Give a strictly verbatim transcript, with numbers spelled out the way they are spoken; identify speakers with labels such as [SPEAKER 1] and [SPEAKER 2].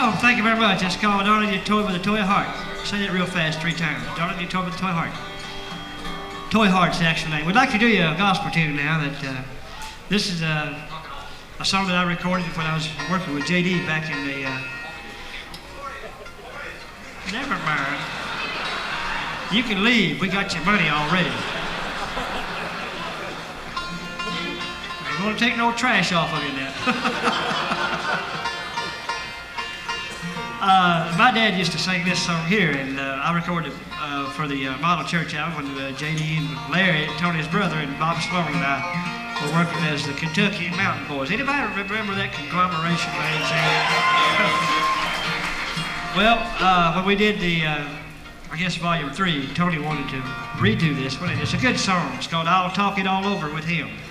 [SPEAKER 1] Oh, thank you very much. That's called Darling You Toy with a Toy Heart. Say it real fast three times. Darling You Toy with a Toy Heart. Toy Heart's the actual name. We'd like to do you a gospel tune now. That uh, This is a, a song that I recorded when I was working with J D back in the... Uh, never mind. You can leave. We got your money already. I'm going to take no trash off of you now. Uh, my dad used to sing this song here, and uh, I recorded it uh, for the uh, Model Church album when uh, J D and Larry, Tony's brother, and Bob Sloan and I were working as the Kentucky Mountain Boys. Anybody remember that conglomeration name? Well, uh, when we did the, uh, I guess, Volume three, Tony wanted to redo this one, and it's a good song. It's called I'll Talk It All Over with Him.